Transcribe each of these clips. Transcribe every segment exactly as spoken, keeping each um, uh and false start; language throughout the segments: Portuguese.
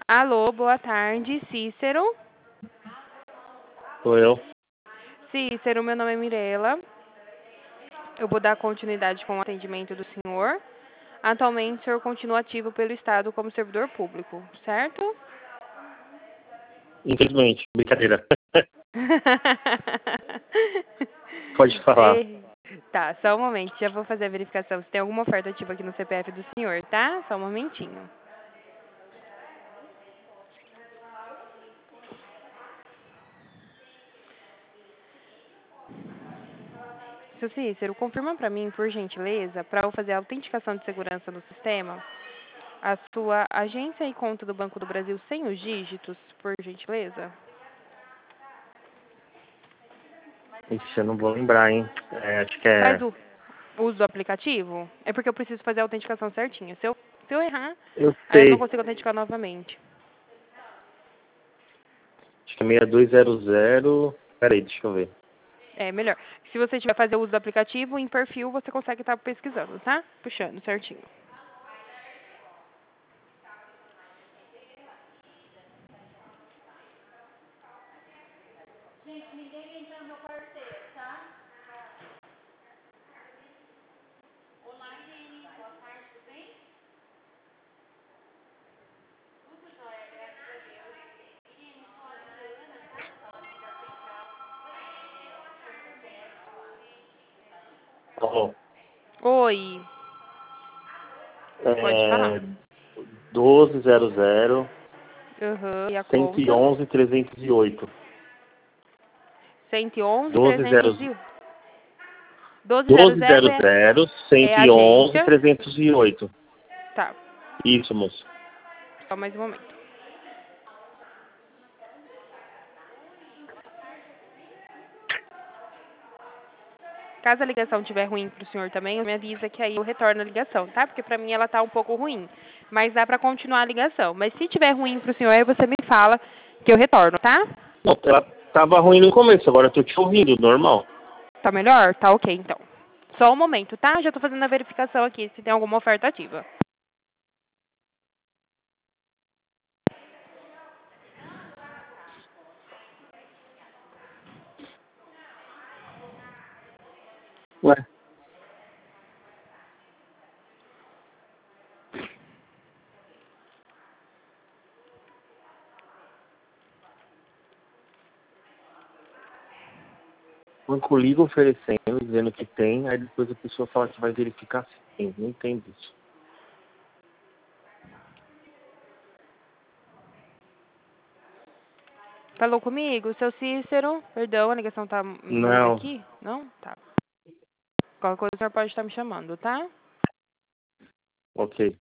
Alô, boa tarde, Cícero. Sou eu. Cícero, meu nome é Mirela. Eu vou dar continuidade com o atendimento do senhor. Atualmente, o senhor continua ativo pelo Estado como servidor público, certo? Infelizmente, brincadeira. Pode falar. Ei, tá, só um momento, já vou fazer a verificação se tem alguma oferta ativa aqui no C P F do senhor, tá? Só um momentinho. Seu Cícero, confirma para mim, por gentileza, para eu fazer a autenticação de segurança no sistema, a sua agência e conta do Banco do Brasil sem os dígitos, por gentileza? Ixi, eu não vou lembrar, hein? É, acho que Faz é. o uso do aplicativo? É porque eu preciso fazer a autenticação certinha. Se eu, se eu errar, Eu aí eu não sei. consigo autenticar novamente. Acho que é seis dois zero zero. Peraí, deixa eu ver. É melhor. Se você tiver fazer uso do aplicativo, em perfil você consegue estar pesquisando, tá? Puxando certinho. Ó, Oi, pode falar. é doze zero zero Aham. E a cento e conta? onze trezentos e oito. cento e onze, doze zero trezentos e... doze zero doze zero zero é, zero é cento a e onze agência. trezentos e oito. Tá, Isso, moço. só mais um momento. Caso a ligação estiver ruim para o senhor também, me avisa que aí eu retorno a ligação, tá? Porque para mim ela tá um pouco ruim. Mas dá para continuar a ligação. Mas se estiver ruim para o senhor, aí você me fala que eu retorno, tá? Não, ela tava ruim no começo, agora eu tô te ouvindo, normal. Tá melhor? Tá ok, então. Só um momento, tá? Já tô fazendo a verificação aqui se tem alguma oferta ativa. Ué. O banco liga oferecendo, dizendo que tem, aí depois a pessoa fala que vai verificar se tem. Não entendo isso. Falou comigo, seu Cícero? Perdão, a ligação tá muda Não. aqui? Não? Tá. Qualquer coisa o senhor pode estar me chamando, tá? Ok.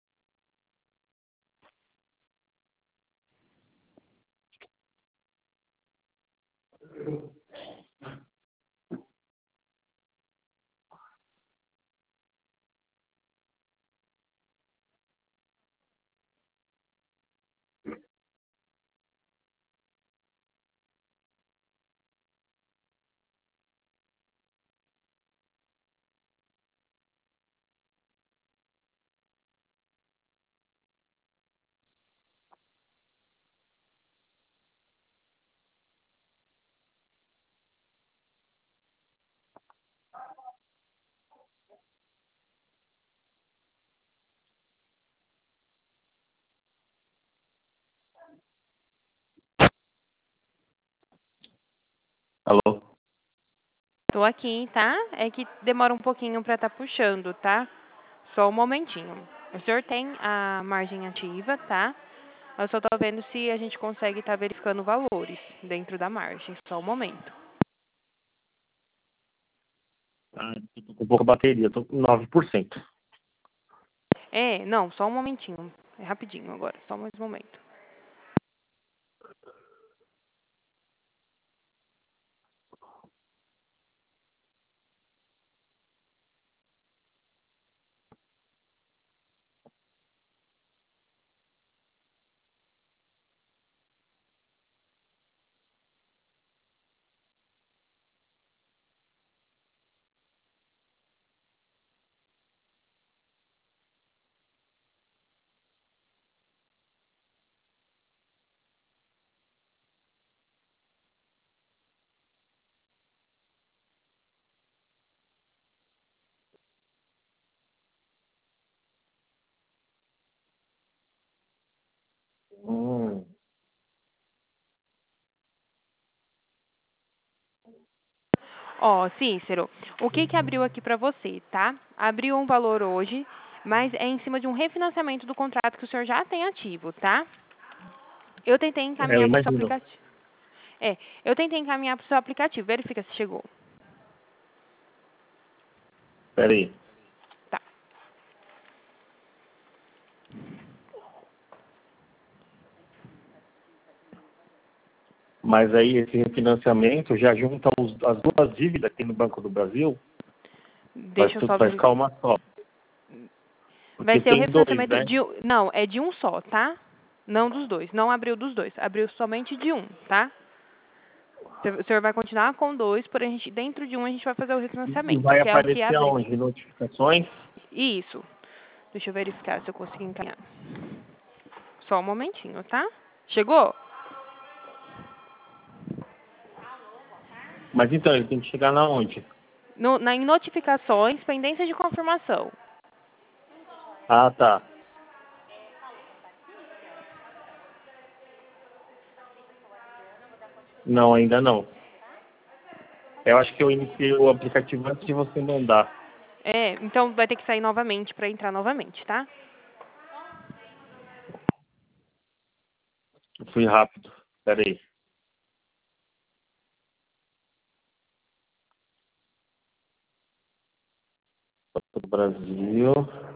Alô? Tô aqui, tá? É que demora um pouquinho pra tá puxando, tá? Só um momentinho. O senhor tem a margem ativa, tá? Eu só tô vendo se a gente consegue estar verificando valores dentro da margem. Só um momento. Ah, eu tô com pouca bateria, tô com nove por cento. É, não, só um momentinho. É rapidinho agora, só mais um momento. Ó, Cícero, o que que abriu aqui para você, tá? Abriu um valor hoje, mas é em cima de um refinanciamento do contrato que o senhor já tem ativo, tá? Eu tentei É, eu encaminhar para o seu imagino. aplicativo. É, eu tentei encaminhar para o seu aplicativo. Verifica se chegou. Pera aí. Tá. Mas aí esse refinanciamento já junta os, as duas dívidas aqui no Banco do Brasil, vai, Deixa eu tu- só vai ver. ficar uma só. Vai Porque ser o tem dois, refinanciamento né? de... um- Não, é de um só, tá? Não dos dois. Não abriu dos dois. Abriu somente de um, tá? O senhor vai continuar com dois, porém a gente, dentro de um a gente vai fazer o E refinanciamento, vai que é o que aparecer abriu. aonde? Notificações? Isso. Deixa eu verificar se eu consigo encaminhar. Só um momentinho, tá? Chegou? Mas então, ele tem que chegar na onde? No, na, em notificações, pendência de confirmação. Ah, tá. Não, ainda não. Eu acho que eu iniciei o aplicativo antes de você mandar. É, então vai ter que sair novamente para entrar novamente, tá? Eu fui rápido. Pera aí. Banco do Brasil.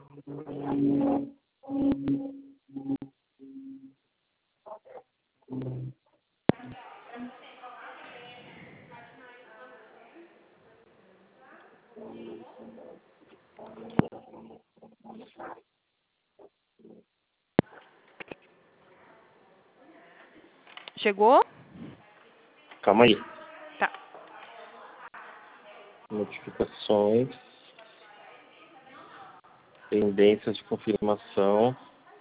Chegou? Calma aí. Tá. Notificações. Pendências de confirmação.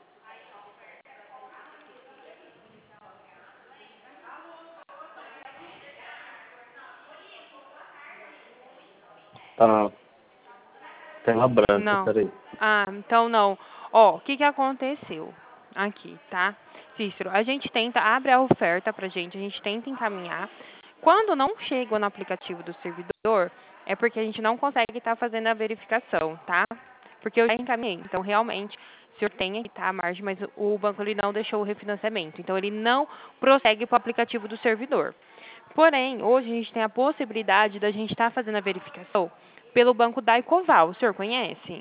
Tá. Tela branca, Não. peraí. Ah, então não. Ó, o que que aconteceu aqui, tá? Cícero, a gente tenta, abre a oferta pra gente, a gente tenta encaminhar. Quando não chega no aplicativo do servidor, é porque a gente não consegue estar fazendo a verificação, tá? Porque eu já encaminhei. Então, realmente, o senhor tem aqui, tá, a margem, mas o banco ele não deixou o refinanciamento. Então, ele não prossegue para o aplicativo do servidor. Porém, hoje a gente tem a possibilidade da gente estar fazendo a verificação pelo banco da Ecoval. O senhor conhece?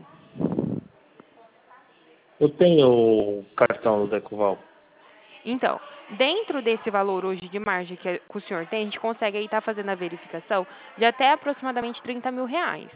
Eu tenho o cartão do Decoval. Então, dentro desse valor hoje de margem que, que o senhor tem, a gente consegue aí estar fazendo a verificação de até aproximadamente trinta mil reais,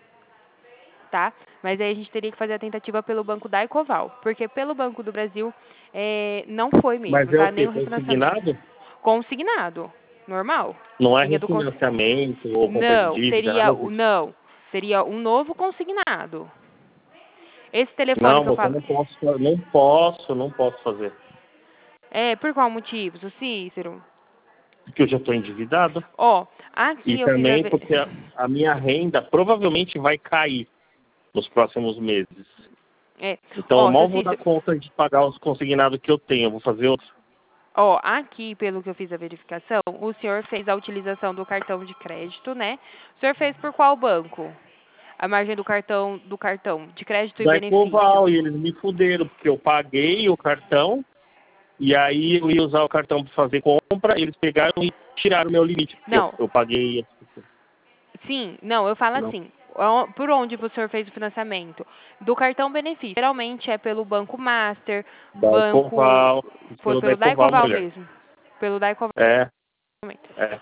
tá? Mas aí a gente teria que fazer a tentativa pelo banco da Ecoval, porque pelo Banco do Brasil é, não foi Mas mesmo, é tá? o Nem quê? o refinanciamento. Consignado? Consignado, normal. Não é Linha do cons... refinanciamento ou compra de Não, dívida, seria nada o disso. não, seria um novo consignado. Esse telefone Não, que eu moça, eu falo. não posso, não posso, não posso fazer. É, por qual motivo, seu Cícero? Porque eu já estou endividado. Ó, E aqui eu fiz a também ve- porque a, a minha renda provavelmente vai cair nos próximos meses. É, Então eu ó, seu mal vou dar Cícero, conta de pagar os consignados que eu tenho. Eu vou fazer outro. ó, aqui pelo que eu fiz a verificação, o senhor fez a utilização do cartão de crédito, né? O senhor fez por qual banco? A margem do cartão do cartão de crédito e Da benefício. Ecoval, e eles me fuderam, porque eu paguei o cartão, e aí eu ia usar o cartão para fazer compra, eles pegaram e tiraram o meu limite, porque eu, Não, eu paguei. sim, não, eu falo Não, assim. ó, Por onde o senhor fez o financiamento? Do cartão benefício. Geralmente é pelo Banco Master, da banco. Ecoval, Foi pelo da pelo Ecoval, Daicoval mulher. mesmo. Pelo Daicoval. É, é.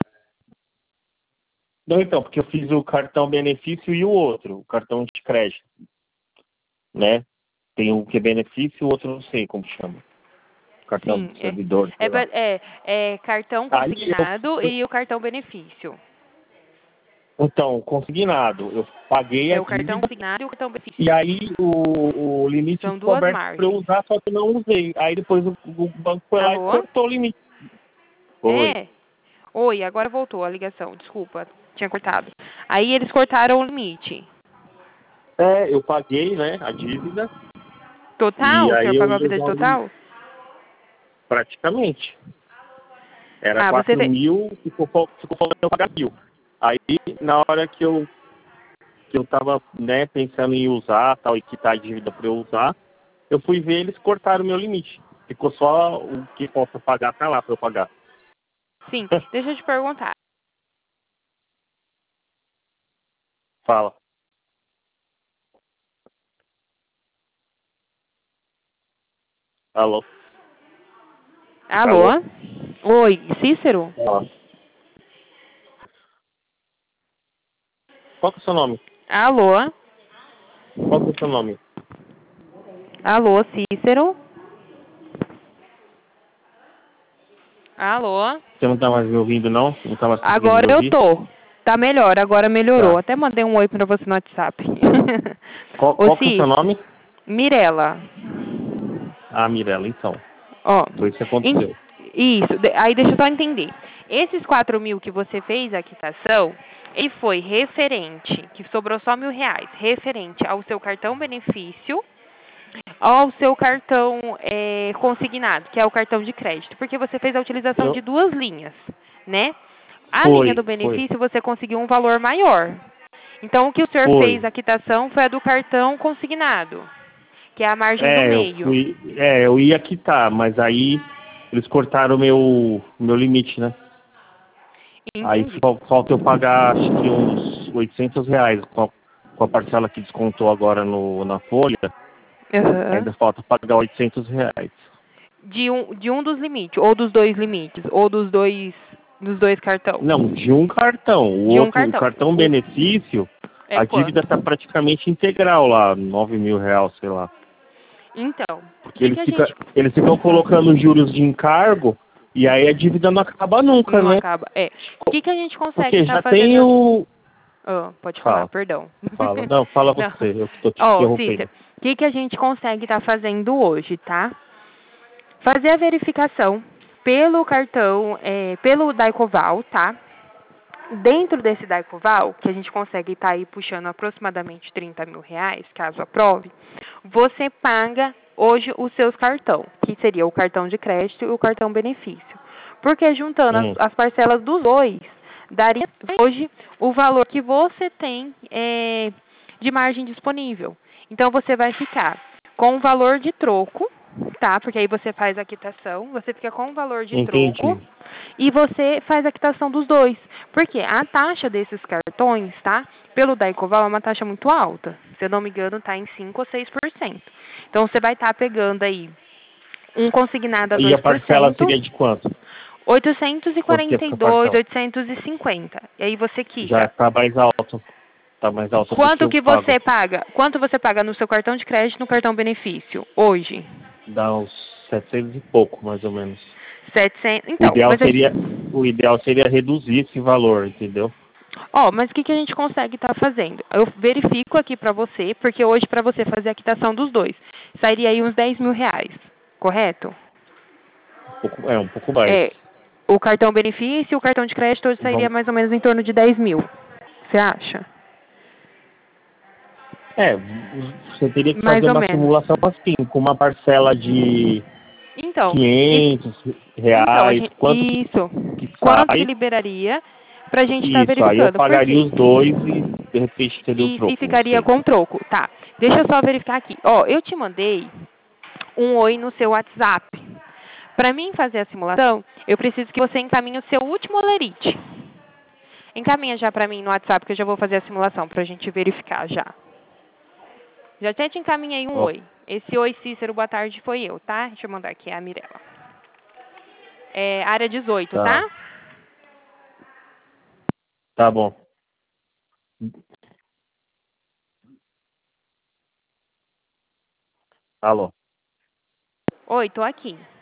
Não, então, porque eu fiz o cartão benefício e o outro, o cartão de crédito, né? Tem um que é benefício e o outro não sei como chama. Cartão Sim, do é, servidor, é, sei lá. ba- é, é cartão Aí consignado eu, e o cartão benefício. então, consignado, eu paguei a É o cartão dívida consignado e o cartão e benefício. aí o, o limite São ficou duas aberto para eu margens. usar, só que eu não usei. Aí depois o, o banco foi lá e Alô? cortou o limite. Foi. É. Oi, agora voltou a ligação. Desculpa, tinha cortado. Aí eles cortaram o limite. É, eu paguei, né, a dívida e Total? O aí senhor eu pagou a ia vida de usar o limite total? praticamente. Era Ah, você quatro fez. mil, ficou, fal- ficou faltando eu pagar mil. Aí, na hora que eu, que eu tava, né, pensando em usar, tal, e quitar a dívida para eu usar, eu fui ver, eles cortaram o meu limite. Ficou só o que posso pagar, tá lá para eu pagar. Sim, deixa eu te perguntar. Fala. Alô? Alô? Alô? Oi, Cícero? Fala. Qual que é o seu nome? Alô? Qual que é o seu nome? Alô, Cícero? Alô? Você não tá mais me ouvindo, não? Não tá mais conseguindo Agora me eu ouvir? tô. Tá melhor, agora melhorou. Tá. Até mandei um oi pra você no WhatsApp. Qual, Ô, qual que é o seu Cis, nome? Mirela. Ah, Mirella, então. Ó, Foi isso que em- aconteceu. isso, de- aí deixa eu só entender. Esses quatro mil que você fez a quitação, ele foi referente, que sobrou só mil reais, referente ao seu cartão benefício ao seu cartão é, consignado, que é o cartão de crédito, porque você fez a utilização de Eu... duas linhas, né? A linha do Foi, foi, benefício você conseguiu um valor maior. Então, o que o senhor fez foi. a quitação foi a do cartão consignado, que é a margem do É, eu meio. fui. É, eu ia quitar, mas aí eles cortaram o meu, meu limite, né? Aí Entendi. fal- falta eu pagar acho que uns oitocentos reais com a, com a parcela que descontou agora no, na folha. Aham. Ainda falta pagar oitocentos reais. De um, de um dos limites, ou dos dois limites, ou dos dois, dos dois cartão. Não, de um cartão. O De um outro, o cartão. cartão O, benefício, é a dívida quanto? está praticamente integral lá, nove mil reais, sei lá. Então, o Porque que, que eles, a fica, gente eles ficam colocando juros de encargo e aí a dívida não acaba nunca, não né? acaba? É. O que, que a gente consegue Porque estar já fazendo tem aqui? o. Ah, pode falar, Fala, perdão. fala. Não, fala Não. você, eu que estou te Ó, interrompendo. Cícero, o que, que a gente consegue estar fazendo hoje, tá? Fazer a verificação pelo cartão, é, pelo Daicoval, tá? Dentro desse Daicoval, que a gente consegue estar aí puxando aproximadamente trinta mil reais, caso aprove, você paga hoje os seus cartão, que seria o cartão de crédito e o cartão benefício. Porque juntando as, Hum, as parcelas dos dois, daria hoje o valor que você tem é, de margem disponível. Então você vai ficar com o valor de troco, tá? Porque aí você faz a quitação, você fica com o valor de troco entendi. e você faz a quitação dos dois. Porque a taxa desses cartões, tá? Pelo Daicoval é uma taxa muito alta. Se eu não me engano, tá em cinco ou seis por cento. Então você vai estar pegando aí um consignado a E dois a por parcela cento, seria de quanto? oitocentos e Quanto que quarenta e fica a dois, parcela? oitocentos e cinquenta. E aí você Já quita. está mais alto. Está mais alto do que Quanto eu que pago. você paga? Quanto você paga no seu cartão de crédito e no cartão benefício hoje? Dá uns setecentos e pouco, mais ou menos. setecentos. O Então, ideal mas a seria, gente... o ideal seria reduzir esse valor, entendeu? Ó, mas o que, que a gente consegue estar fazendo? Eu verifico aqui pra você, porque hoje pra você fazer a quitação dos dois, sairia aí uns dez mil reais, correto? Um pouco, é, um pouco mais. É, o cartão benefício e o cartão de crédito hoje sairia Vamos, mais ou menos em torno de dez mil. Você acha? é, você teria que Mais fazer ou uma menos. simulação assim, com uma parcela de Então, e- quinhentos então a reais, gente, quanto que, isso. que Quanto que sai. liberaria pra gente estar Isso, aí eu verificando? Por pagaria quê? os dois e de repente teria o E, e troco, não ficaria sei. com troco. Tá. Deixa eu só verificar aqui. Ó, eu te mandei um oi no seu WhatsApp. Para mim fazer a simulação, eu preciso que você encaminhe o seu último olerite. Encaminha já para mim no WhatsApp que eu já vou fazer a simulação para a gente verificar já. Já até te encaminhei um Ó, oi. Esse oi, Cícero, boa tarde, foi eu, tá? Deixa eu mandar aqui, é a Mirella. É área dezoito, tá? tá, tá bom. Alô. Oi, tô aqui.